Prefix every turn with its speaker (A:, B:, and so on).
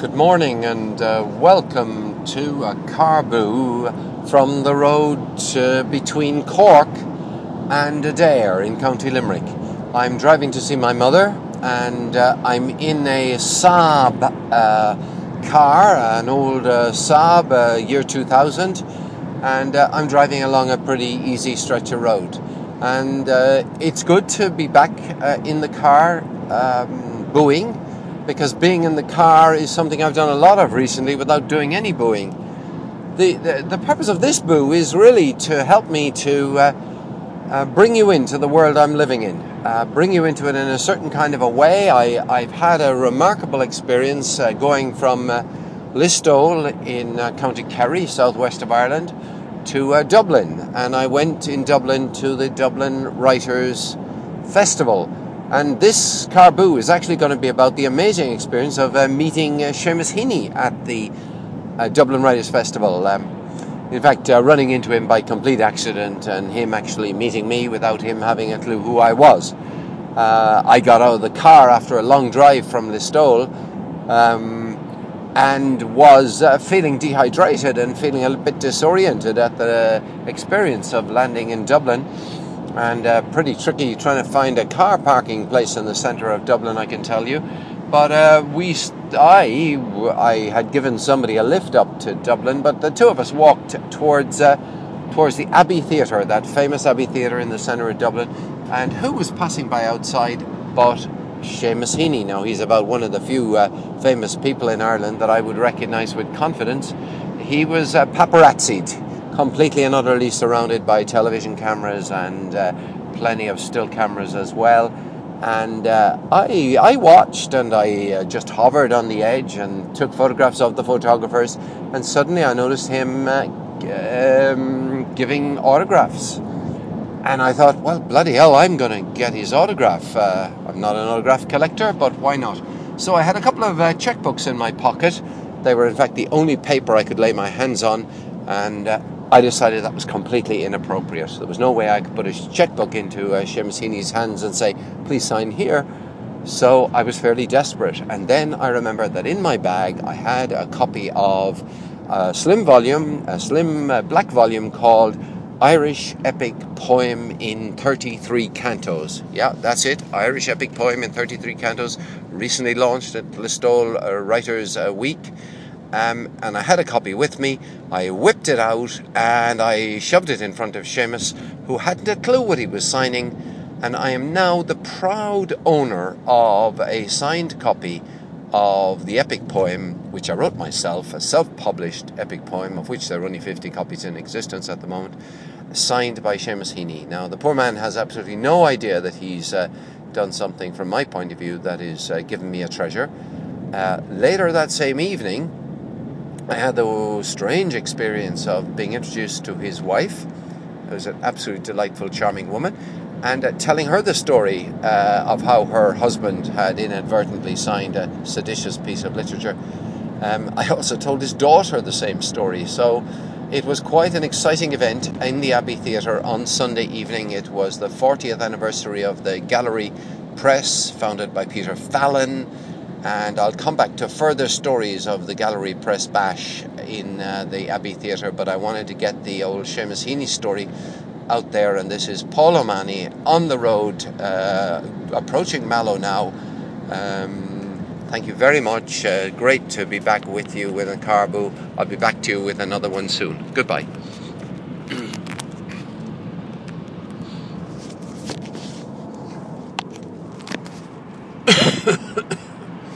A: Good morning and welcome to a Caribou from the road between Cork and Adare in County Limerick. I'm driving to see my mother and I'm in a Saab car, an old Saab, year 2000, and I'm driving along a pretty easy stretch of road. And it's good to be back in the car booing, because being in the car is something I've done a lot of recently without doing any booing. The purpose of this boo is really to help me to bring you into the world I'm living in, bring you into it in a certain kind of a way. I've had a remarkable experience going from Listowel in County Kerry, southwest of Ireland, to Dublin, and I went in Dublin to the Dublin Writers' Festival. And this Caribou is actually going to be about the amazing experience of meeting Seamus Heaney at the Dublin Writers' Festival. In fact, running into him by complete accident and him actually meeting me without him having a clue who I was. I got out of the car after a long drive from Listowel and was feeling dehydrated and feeling a little bit disoriented at the experience of landing in Dublin. And pretty tricky trying to find a car parking place in the centre of Dublin, I can tell you. But I had given somebody a lift up to Dublin, but the two of us walked towards the Abbey Theatre, that famous Abbey Theatre in the centre of Dublin. And who was passing by outside but Seamus Heaney? Now, he's about one of the few famous people in Ireland that I would recognise with confidence. He was paparazzied, completely and utterly surrounded by television cameras and plenty of still cameras as well. And I watched, and I just hovered on the edge and took photographs of the photographers, and suddenly I noticed him giving autographs. And I thought, well, bloody hell, I'm going to get his autograph. I'm not an autograph collector, but why not? So I had a couple of checkbooks in my pocket. They were, in fact, the only paper I could lay my hands on, and I decided that was completely inappropriate. There was no way I could put a checkbook into Seamus Heaney's hands and say, please sign here. So I was fairly desperate. And then I remembered that in my bag I had a copy of a slim black volume called Irish Epic Poem in 33 Cantos. Yeah, that's it. Irish Epic Poem in 33 Cantos, recently launched at Listowel Writers' Week. And I had a copy with me. I whipped it out and I shoved it in front of Seamus, who hadn't a clue what he was signing. And I am now the proud owner of a signed copy of the epic poem, which I wrote myself, a self-published epic poem, of which there are only 50 copies in existence at the moment, signed by Seamus Heaney. Now, the poor man has absolutely no idea that he's done something, from my point of view, that is given me a treasure. Later that same evening, I had the strange experience of being introduced to his wife, who was an absolutely delightful, charming woman, and telling her the story of how her husband had inadvertently signed a seditious piece of literature. I also told his daughter the same story. So it was quite an exciting event in the Abbey Theatre on Sunday evening. It was the 40th anniversary of the Gallery Press, founded by Peter Fallon. And I'll come back to further stories of the Gallery Press bash in the Abbey Theatre, but I wanted to get the old Seamus Heaney story out there. And this is Paul O'Mahony on the road, approaching Mallow now. Thank you very much. Great to be back with you with a Caribou. I'll be back to you with another one soon. Goodbye.